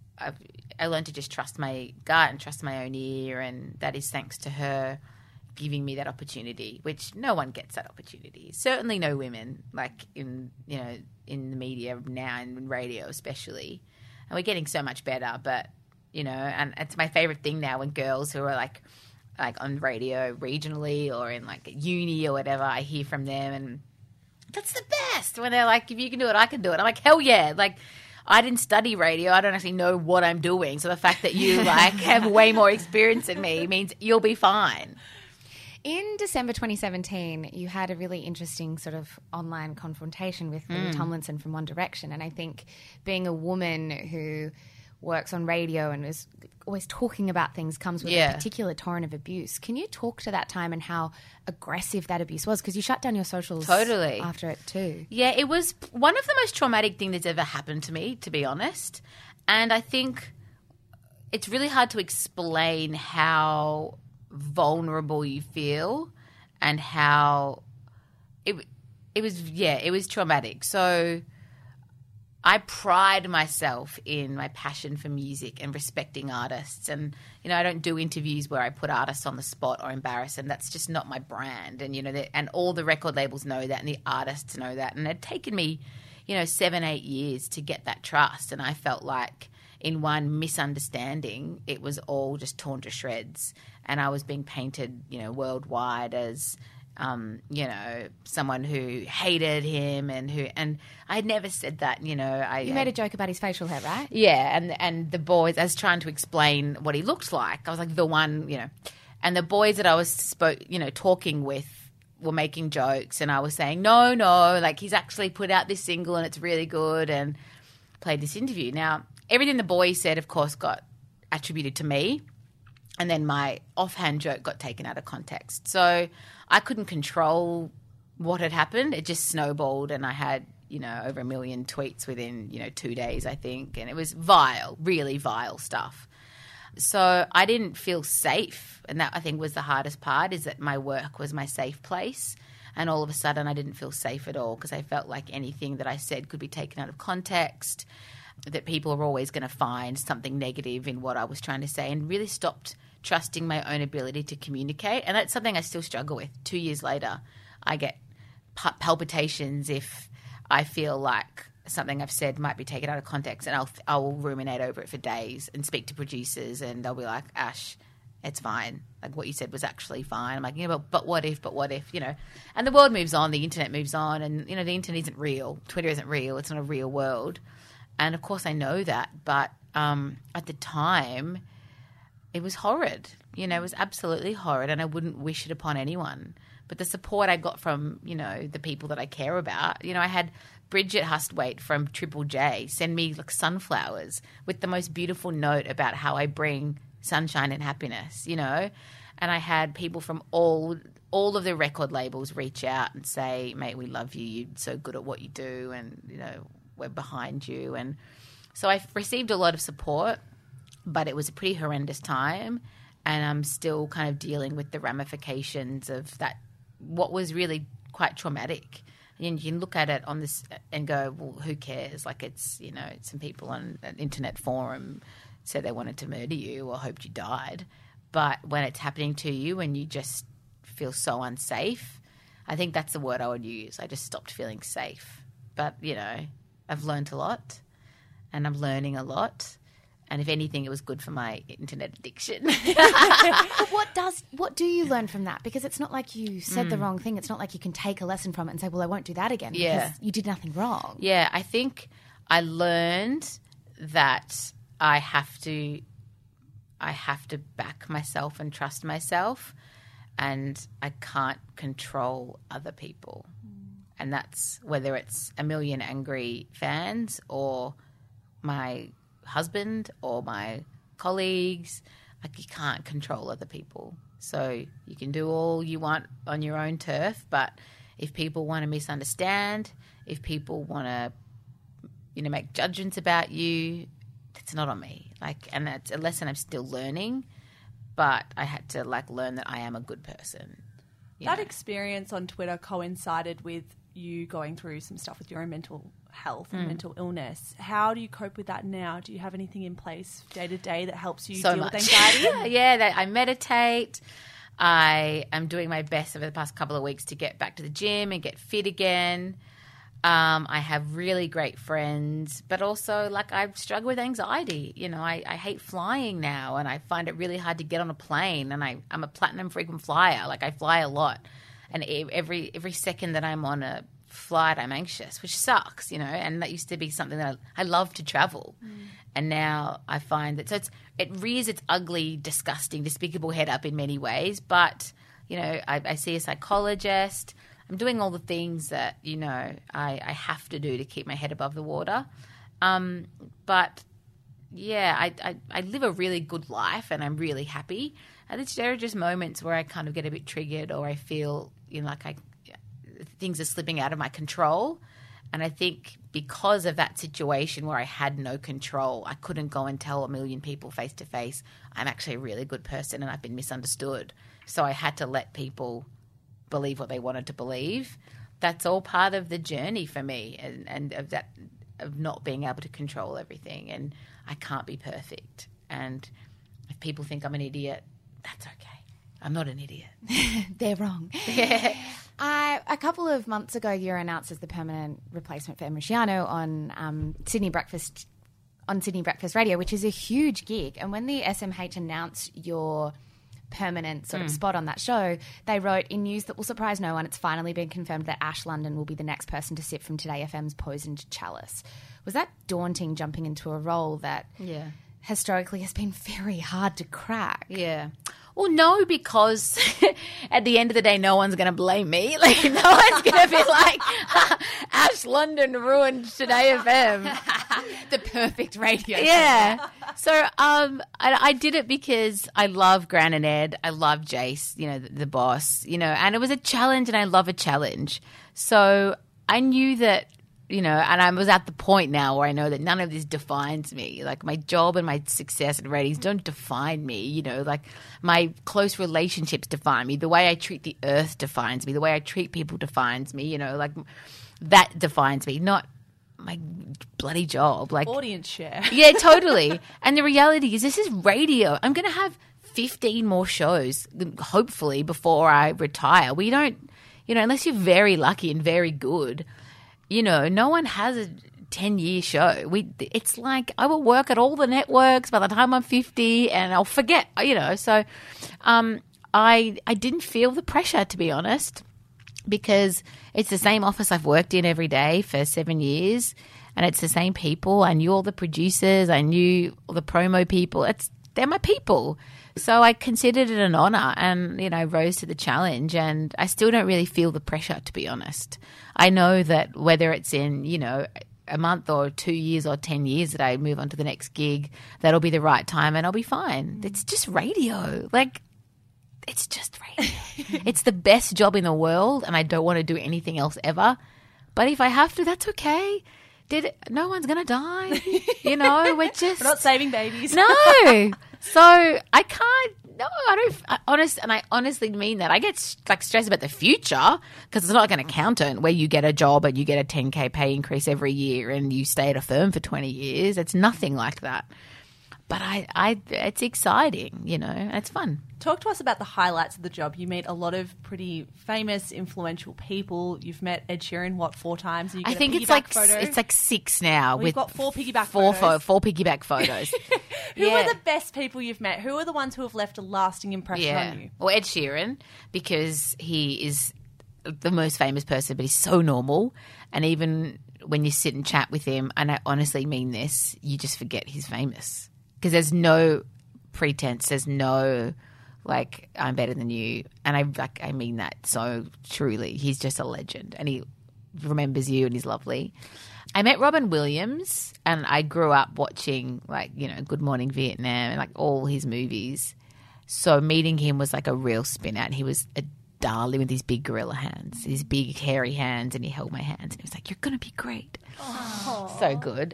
Speaker 1: I learned to just trust my gut and trust my own ear. And that is thanks to her giving me that opportunity, which no one gets that opportunity. Certainly no women, like in the media now and in radio especially. And we're getting so much better, but, and it's my favorite thing now when girls who are like on radio regionally or in like uni or whatever, I hear from them and that's the best when they're like, if you can do it, I can do it. I'm like, hell yeah. Like, I didn't study radio. I don't actually know what I'm doing. So the fact that you have way more experience than me means you'll be fine.
Speaker 2: In December 2017, you had a really interesting sort of online confrontation with Lily Tomlinson from One Direction. And I think being a woman who works on radio and is always talking about things comes with a particular torrent of abuse. Can you talk to that time and how aggressive that abuse was? Because you shut down your socials after it too.
Speaker 1: Yeah, it was one of the most traumatic things that's ever happened to me, to be honest. And I think it's really hard to explain how vulnerable you feel and how it was traumatic. So I pride myself in my passion for music and respecting artists, and I don't do interviews where I put artists on the spot or embarrass them. That's just not my brand. And and all the record labels know that and the artists know that, and it had taken me 7-8 years to get that trust, and I felt like in one misunderstanding it was all just torn to shreds. And I was being painted, worldwide as, someone who hated him and I had never said that, You
Speaker 2: made a joke about his facial hair, right?
Speaker 1: Yeah, and the boys, I was trying to explain what he looked like. I was like the one, and the boys that I was talking with were making jokes, and I was saying, no, like he's actually put out this single and it's really good, and played this interview. Now, everything the boys said, of course, got attributed to me. And then my offhand joke got taken out of context. So I couldn't control what had happened. It just snowballed, and I had, over 1 million tweets within, 2 days, I think. And it was vile, really vile stuff. So I didn't feel safe. And that, I think, was the hardest part, is that my work was my safe place. And all of a sudden I didn't feel safe at all because I felt like anything that I said could be taken out of context, that people are always going to find something negative in what I was trying to say, and really stopped trusting my own ability to communicate. And that's something I still struggle with. 2 years later, I get palpitations if I feel like something I've said might be taken out of context, and I'll ruminate over it for days and speak to producers, and they'll be like, Ash, it's fine. Like, what you said was actually fine. I'm like, but what if, And the world moves on, the internet moves on, and, the internet isn't real. Twitter isn't real. It's not a real world. And, of course, I know that. But at the time, it was horrid. It was absolutely horrid, and I wouldn't wish it upon anyone. But the support I got from, the people that I care about, I had Bridget Hustwaite from Triple J send me like sunflowers with the most beautiful note about how I bring sunshine and happiness, And I had people from all of the record labels reach out and say, mate, we love you. You're so good at what you do, and, you know, we're behind you. And so I received a lot of support, but it was a pretty horrendous time, and I'm still kind of dealing with the ramifications of that, what was really quite traumatic. And you can look at it on this and go, well, who cares? Like, it's, you know, some people on an internet forum said they wanted to murder you or hoped you died. But when it's happening to you and you just feel so unsafe, I think that's the word I would use. I just stopped feeling safe. But, you know, I've learned a lot, and I'm learning a lot. And if anything, it was good for my internet addiction.
Speaker 2: But what do you learn from that? Because it's not like you said the wrong thing. It's not like you can take a lesson from it and say, well, I won't do that again, because you did nothing wrong.
Speaker 1: Yeah, I think I learned that I have to back myself and trust myself, and I can't control other people. And that's whether it's a million angry fans or my husband or my colleagues. Like, you can't control other people. So you can do all you want on your own turf, but if people want to misunderstand, if people want to, you know, make judgments about you, it's not on me. Like, and that's a lesson I'm still learning, but I had to, like, learn that I am a good person.
Speaker 3: That experience on Twitter coincided with you going through some stuff with your own mental health and mental illness. How do you cope with that now? Do you have anything in place day to day that helps you deal with anxiety?
Speaker 1: Yeah, I meditate. I am doing my best over the past couple of weeks to get back to the gym and get fit again. I have really great friends, but also, like, I struggle with anxiety. You know, I hate flying now, and I find it really hard to get on a plane, and I'm a platinum frequent flyer. Like, I fly a lot, and every second that I'm on a flight, I'm anxious, which sucks, you know, and that used to be something that I love to travel. And now I find that, so it rears its ugly, disgusting, despicable head up in many ways, but, you know, I see a psychologist. I'm doing all the things that, you know, I have to do to keep my head above the water. But, yeah, I live a really good life, and I'm really happy. And there are just moments where I kind of get a bit triggered, or I feel, you know, like things are slipping out of my control. And I think because of that situation where I had no control, I couldn't go and tell a million people face to face, I'm actually a really good person and I've been misunderstood. So I had to let people believe what they wanted to believe. That's all part of the journey for me, and of not being able to control everything. And I can't be perfect. And if people think I'm an idiot, that's okay. I'm not an idiot.
Speaker 2: They're wrong. Yeah. A couple of months ago, you were announced as the permanent replacement for Emma Schiano on Sydney Breakfast Radio, which is a huge gig. And when the SMH announced your permanent sort of spot on that show, they wrote, in news that will surprise no one, it's finally been confirmed that Ash London will be the next person to sip from Today FM's Poisoned Chalice. Was that daunting, jumping into a role that historically has been very hard to crack?
Speaker 1: Yeah. Well, no, because at the end of the day, no one's going to blame me. Like, no one's going to be like, Ash London ruined Today FM.
Speaker 2: The perfect radio.
Speaker 1: Yeah. So I did it because I love Gran and Ed. I love Jace, you know, the boss, you know, and it was a challenge, and I love a challenge. So I knew that, you know, and I was at the point now where I know that none of this defines me. Like, my job and my success and ratings don't define me, you know, like my close relationships define me. The way I treat the earth defines me. The way I treat people defines me, you know, like that defines me, not my bloody job. Like,
Speaker 3: audience share.
Speaker 1: Yeah, totally. And the reality is, this is radio. I'm going to have 15 more shows, hopefully, before I retire. We don't, you know, unless you're very lucky and very good, you know, no one has a 10-year show. It's like I will work at all the networks by the time I'm 50, and I'll forget, you know. So I didn't feel the pressure, to be honest, because it's the same office I've worked in every day for 7 years, and it's the same people. I knew all the producers. I knew all the promo people. They're my people. So I considered it an honour, and, you know, rose to the challenge, and I still don't really feel the pressure, to be honest. I know that whether it's in, you know, a month or 2 years or 10 years that I move on to the next gig, that'll be the right time and I'll be fine. It's just radio. Like, it's just radio. It's the best job in the world, and I don't want to do anything else ever. But if I have to, that's okay. No one's going to die. We're
Speaker 3: not saving babies.
Speaker 1: No. So I can't. No, I honestly mean that. I get stressed about the future because it's not going to count on where you get a job and you get a 10K pay increase every year and you stay at a firm for 20 years. It's nothing like that. But it's exciting, it's fun.
Speaker 3: Talk to us about the highlights of the job. You meet a lot of pretty famous, influential people. You've met Ed Sheeran, 4 times?
Speaker 1: I think it's like 6 now.
Speaker 3: We've got 4 piggyback photos.
Speaker 1: 4 piggyback photos.
Speaker 3: Who are the best people you've met? Who are the ones who have left a lasting impression on you?
Speaker 1: Well, Ed Sheeran, because he is the most famous person, but he's so normal. And even when you sit and chat with him, and I honestly mean this, you just forget he's famous. Because there's no pretense. There's no, I'm better than you. And I mean that so truly. He's just a legend. And he remembers you and he's lovely. I met Robin Williams and I grew up watching, Good Morning Vietnam and, all his movies. So meeting him was, a real spin out. He was a darling with his big gorilla hands, his big hairy hands, and he held my hands. And he was like, "You're going to be great." Aww. So good.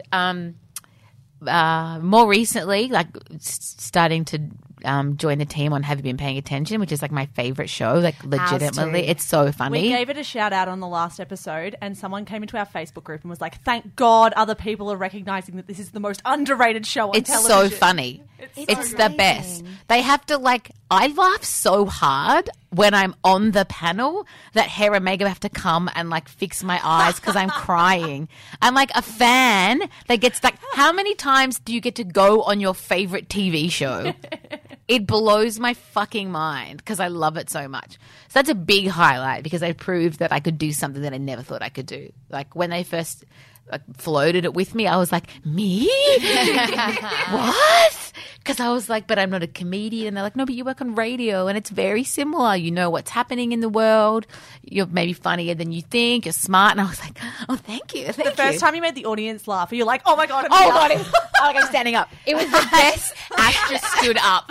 Speaker 1: More recently, starting to join the team on Have You Been Paying Attention, which is my favorite show, legitimately. It's so funny.
Speaker 3: We gave it a shout out on the last episode and someone came into our Facebook group and was like, thank God other people are recognising that this is the most underrated show on television.
Speaker 1: It's so funny. It's the best. They have to I laugh so hard when I'm on the panel that Hera and Mega have to come and fix my eyes because I'm crying. I'm like a fan that gets how many times do you get to go on your favorite TV show? It blows my fucking mind because I love it so much. So that's a big highlight because I proved that I could do something that I never thought I could do. When they first floated it with me, I was like, me? What? Because I was like, but I'm not a comedian. And they're like, no, but you work on radio and it's very similar. You know what's happening in the world. You're maybe funnier than you think. You're smart. And I was like, oh, thank you.
Speaker 3: The first time you made the audience laugh, you're like, oh my God.
Speaker 1: I'm standing up. It was the best. Ash just stood up.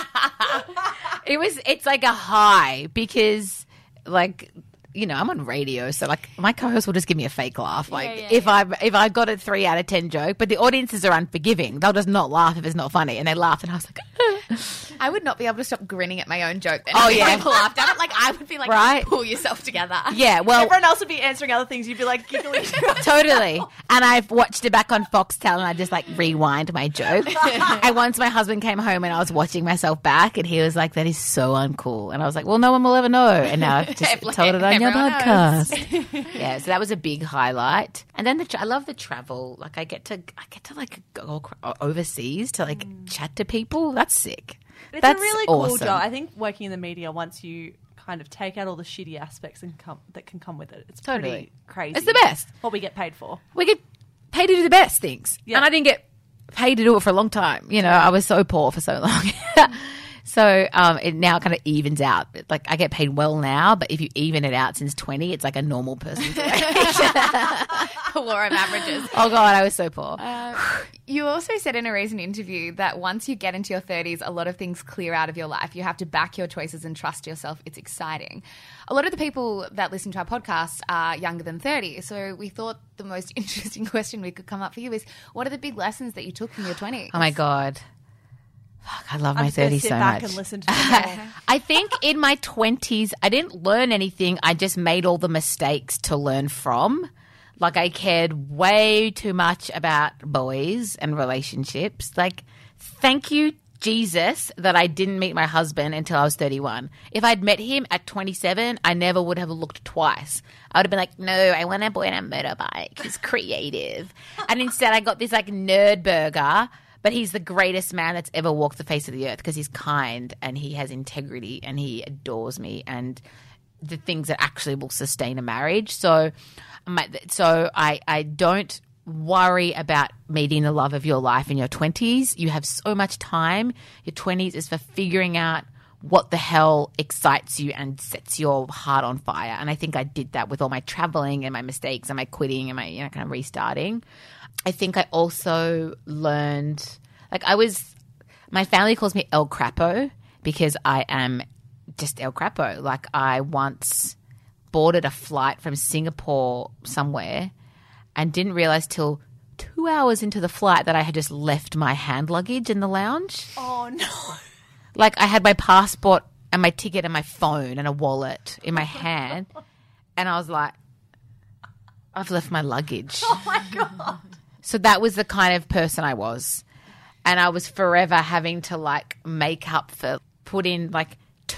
Speaker 1: It's like a high because I'm on radio, so my co-host will just give me a fake laugh. If I've got a 3 out of 10 joke, but the audiences are unforgiving. They'll just not laugh if it's not funny, and they laugh, and I was like,
Speaker 2: I would not be able to stop grinning at my own joke. Then
Speaker 1: People
Speaker 2: laughed at it. I would be like, right? Pull yourself together.
Speaker 1: Yeah, well,
Speaker 3: everyone else would be answering other things. You'd be giggling.
Speaker 1: Totally. And I've watched it back on Foxtel, and I just rewind my joke. And once my husband came home, and I was watching myself back, and he was like, "That is so uncool." And I was like, "Well, no one will ever know." And now I've just told it on your podcast. Yeah, so that was a big highlight. And then I love the travel. I get to go overseas to chat to people. That's sick.
Speaker 3: It's a really cool job. I think working in the media, once you kind of take out all the shitty aspects that can come with it, it's pretty crazy.
Speaker 1: It's the best.
Speaker 3: What we get paid for.
Speaker 1: We get paid to do the best things. Yeah. And I didn't get paid to do it for a long time. I was so poor for so long. So it now kind of evens out. I get paid well now, but if you even it out since 20, it's like a normal person's wage.
Speaker 2: The law of averages.
Speaker 1: Oh, God, I was so poor.
Speaker 2: You also said in a recent interview that once you get into your 30s, a lot of things clear out of your life. You have to back your choices and trust yourself. It's exciting. A lot of the people that listen to our podcast are younger than 30, so we thought the most interesting question we could come up for you is, what are the big lessons that you took from your 20s?
Speaker 1: Oh, my God. Fuck, I love my 30s so
Speaker 3: back
Speaker 1: much.
Speaker 3: And listen to them
Speaker 1: I think in my 20s, I didn't learn anything. I just made all the mistakes to learn from. I cared way too much about boys and relationships. Thank you, Jesus, that I didn't meet my husband until I was 31. If I'd met him at 27, I never would have looked twice. I would have been like, no, I want a boy on a motorbike. He's creative. And instead I got this nerd burger. But he's the greatest man that's ever walked the face of the earth because he's kind and he has integrity and he adores me and the things that actually will sustain a marriage. So I don't worry about meeting the love of your life in your 20s. You have so much time. Your 20s is for figuring out what the hell excites you and sets your heart on fire. And I think I did that with all my traveling and my mistakes and my quitting and my kind of restarting. I think I also learned, my family calls me El Crapo because I am just El Crapo. Like I once boarded a flight from Singapore somewhere and didn't realize till 2 hours into the flight that I had just left my hand luggage in the lounge.
Speaker 3: Oh, no.
Speaker 1: Like I had my passport and my ticket and my phone and a wallet in my hand. And I was like, I've left my luggage.
Speaker 3: Oh, my God.
Speaker 1: So that was the kind of person I was. And I was forever having to like make up for, put in like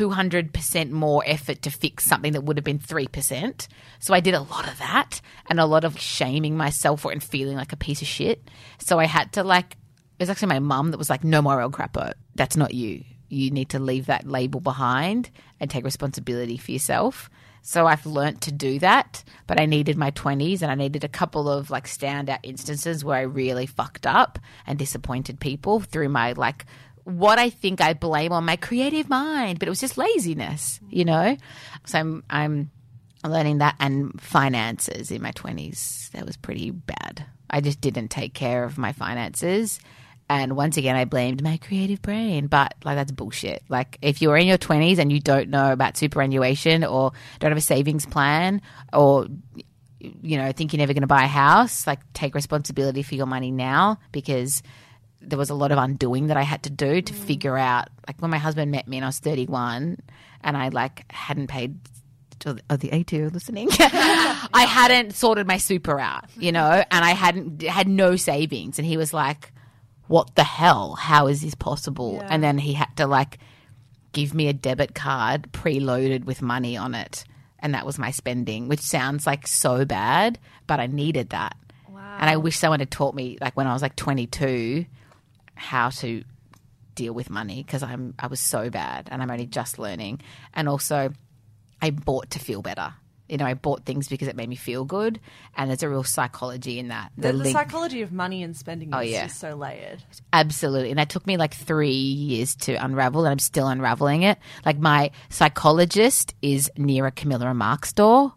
Speaker 1: 200% more effort to fix something that would have been 3%. So I did a lot of that and a lot of shaming myself for it and feeling like a piece of shit. So I had to like, it was actually my mum that was like, no more El Crapo. That's not you. You need to leave that label behind and take responsibility for yourself. So I've learnt to do that, but I needed my 20s and I needed a couple of like standout instances where I really fucked up and disappointed people through my like what I think I blame on my creative mind, but it was just laziness, you know? So I'm learning that, and finances in my 20s. That was pretty bad. I just didn't take care of my finances. And once again, I blamed my creative brain, but like that's bullshit. Like if you're in your 20s and you don't know about superannuation or don't have a savings plan or, you know, think you're never going to buy a house, like take responsibility for your money now, because there was a lot of undoing that I had to do to figure out, like when my husband met me and I was 31 and I like hadn't paid the A2 listening. I hadn't sorted my super out, you know, and I had no savings, and he was like, what the hell? How is this possible? Yeah. And then he had to like give me a debit card preloaded with money on it. And that was my spending, which sounds like so bad, but I needed that.
Speaker 3: Wow.
Speaker 1: And I wish someone had taught me like when I was like 22 how to deal with money, because I was so bad and I'm only just learning. And also I bought to feel better. You know, I bought things because it made me feel good, and there's a real psychology in that.
Speaker 3: The psychology of money and spending is so layered.
Speaker 1: Absolutely. And that took me like 3 years to unravel, and I'm still unraveling it. Like my psychologist is near a Camilla and Mark's store.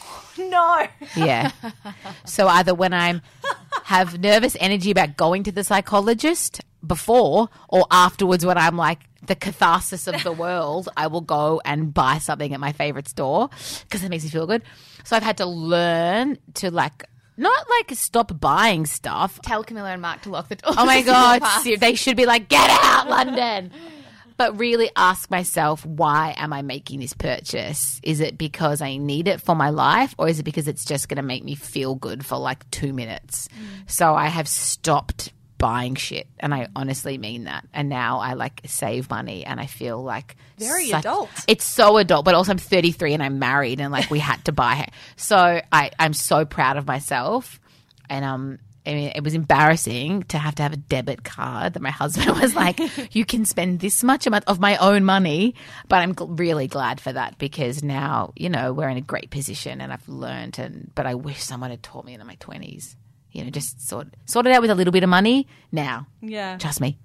Speaker 3: No.
Speaker 1: Yeah. So either when I have nervous energy about going to the psychologist before or afterwards when I'm like the catharsis of the world, I will go and buy something at my favorite store because it makes me feel good. So I've had to learn to like not like stop buying stuff.
Speaker 2: Tell Camilla and Mark to lock the door.
Speaker 1: Oh my God. They should be like, get out, London. But really ask myself, why am I making this purchase? Is it because I need it for my life, or is it because it's just going to make me feel good for like 2 minutes? So I have stopped buying shit, and I honestly mean that. And now I like save money, and I feel like
Speaker 3: very adult.
Speaker 1: It's so adult, but also I'm 33 and I'm married, and like we had to buy it. So I'm so proud of myself, and I mean, it was embarrassing to have a debit card that my husband was like, you can spend this much amount of my own money. But I'm really glad for that, because now, you know, we're in a great position and I've learned. But I wish someone had taught me in my 20s, you know, just sort it out with a little bit of money now.
Speaker 3: Yeah.
Speaker 1: Trust me.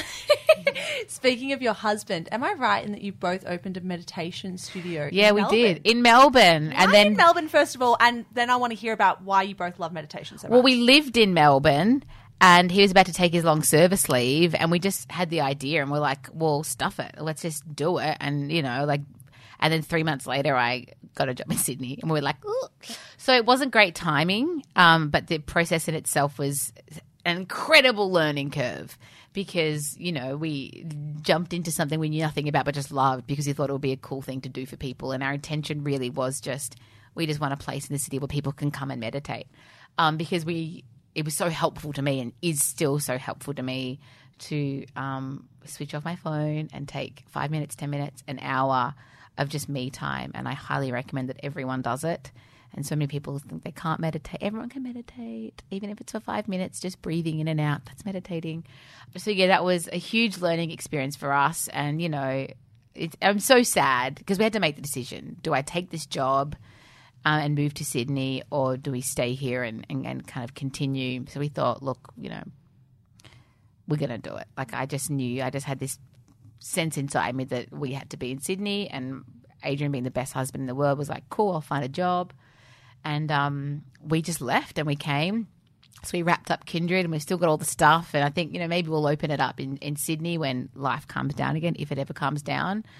Speaker 3: Speaking of your husband, am I right in that you both opened a meditation studio?
Speaker 1: Yeah, we did in Melbourne.
Speaker 3: Why and then in Melbourne, first of all, and then I want to hear about why you both love meditation so much.
Speaker 1: Well, we lived in Melbourne, and he was about to take his long service leave, and we just had the idea, and we're like, well, stuff it, let's just do it, and you know, like. And then 3 months later, I got a job in Sydney, and we were like, ooh. So it wasn't great timing, but the process in itself was an incredible learning curve, because, you know, we jumped into something we knew nothing about but just loved, because we thought it would be a cool thing to do for people. And our intention really was we just want a place in the city where people can come and meditate, because it was so helpful to me, and is still so helpful to me, to switch off my phone and take 5 minutes, 10 minutes, an hour of just me time. And I highly recommend that everyone does it. And so many people think they can't meditate. Everyone can meditate, even if it's for 5 minutes, just breathing in and out. That's meditating. So, yeah, that was a huge learning experience for us. And, you know, I'm so sad because we had to make the decision. Do I take this job and move to Sydney, or do we stay here and kind of continue? So we thought, look, you know, we're going to do it. Like I just had this sense inside me that we had to be in Sydney, and Adrian, being the best husband in the world, was like, cool, I'll find a job. And we just left and we came. So we wrapped up Kindred, and we've still got all the stuff. And I think, you know, maybe we'll open it up in Sydney when life calms down again, if it ever calms down.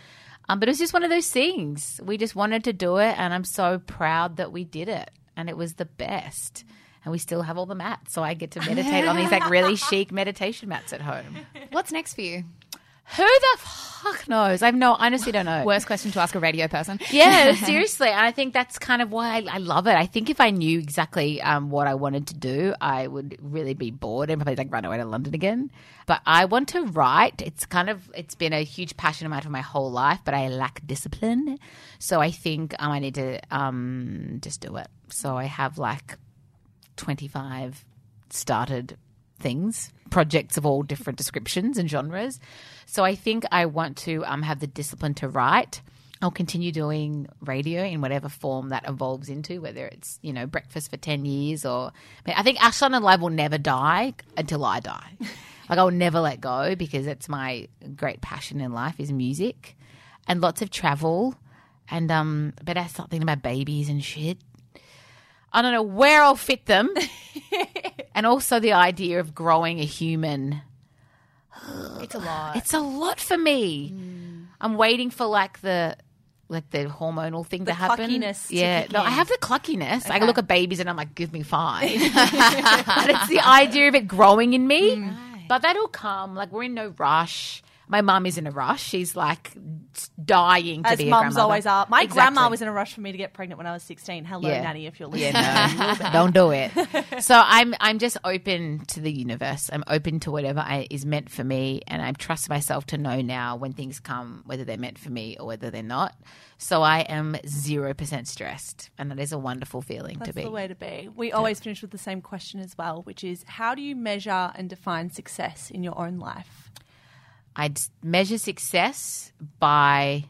Speaker 1: But it was just one of those things. We just wanted to do it, and I'm so proud that we did it, and it was the best. And we still have all the mats, so I get to meditate on these like really chic meditation mats at home.
Speaker 2: What's next for you?
Speaker 1: Who the fuck knows? I honestly don't know.
Speaker 2: Worst question to ask a radio person.
Speaker 1: Yeah, seriously. And I think that's kind of why I love it. I think if I knew exactly what I wanted to do, I would really be bored and probably like run away to London again. But I want to write. It's been a huge passion of mine for my whole life, but I lack discipline. So I think I need to just do it. So I have like 25 started projects of all different descriptions and genres. So I think I want to have the discipline to write. I'll continue doing radio in whatever form that evolves into, whether it's, Breakfast for 10 years I think Ash London Live will never die until I die. Like I'll never let go because it's my great passion in life is music and lots of travel and but that's something about babies and shit. I don't know where I'll fit them. And also the idea of growing a human.
Speaker 2: It's a lot.
Speaker 1: It's a lot for me. I'm waiting for the hormonal thing to happen.
Speaker 3: Cluckiness.
Speaker 1: Yeah. No, I have the cluckiness. Okay. I look at babies and I'm like, give me 5. But it's the idea of it growing in me. Right. But that'll come. Like we're in no rush. My mum is in a rush. She's like dying to be a grandmother.
Speaker 3: As mums always are. My grandma was in a rush for me to get pregnant when I was 16. Hello, Nanny, if you're listening.
Speaker 1: Yeah, no, don't do it. So I'm just open to the universe. I'm open to whatever is meant for me, and I trust myself to know now when things come, whether they're meant for me or whether they're not. So I am 0% stressed, and that is a wonderful feeling to be.
Speaker 3: That's the way to be. We always finish with the same question as well, which is how do you measure and define success in your own life?
Speaker 1: I'd measure success by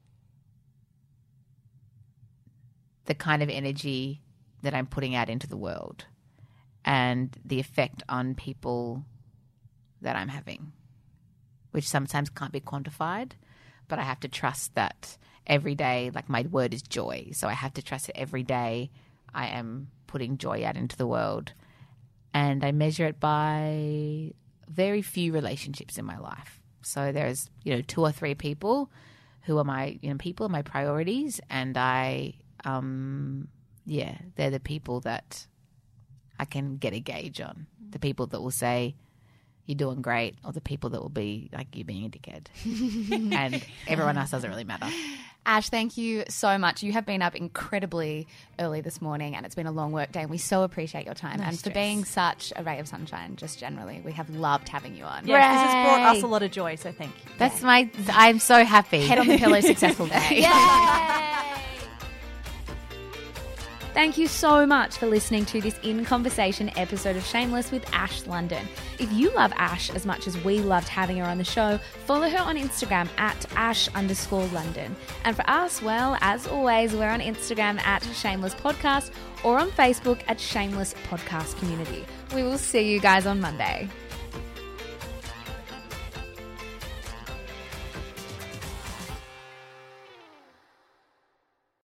Speaker 1: the kind of energy that I'm putting out into the world and the effect on people that I'm having, which sometimes can't be quantified, but I have to trust that every day, like my word is joy. So I have to trust that every day I am putting joy out into the world. And I measure it by very few relationships in my life. So there's, 2 or 3 people who are my, people are my priorities. And they're the people that I can get a gauge on. The people that will say, you're doing great, or the people that will be like, you're being a dickhead. And everyone else doesn't really matter.
Speaker 2: Ash, thank you so much. You have been up incredibly early this morning and it's been a long work day and we so appreciate your time and for being such a ray of sunshine just generally. We have loved having you on.
Speaker 3: Yeah, this has brought us a lot of joy, so thank you.
Speaker 1: I'm so happy.
Speaker 2: Head on the pillow, successful day. Yay! Thank you so much for listening to this In Conversation episode of Shameless with Ash London. If you love Ash as much as we loved having her on the show, follow her on Instagram at @Ash_London. And for us, well, as always, we're on Instagram at Shameless Podcast or on Facebook at Shameless Podcast Community. We will see you guys on Monday.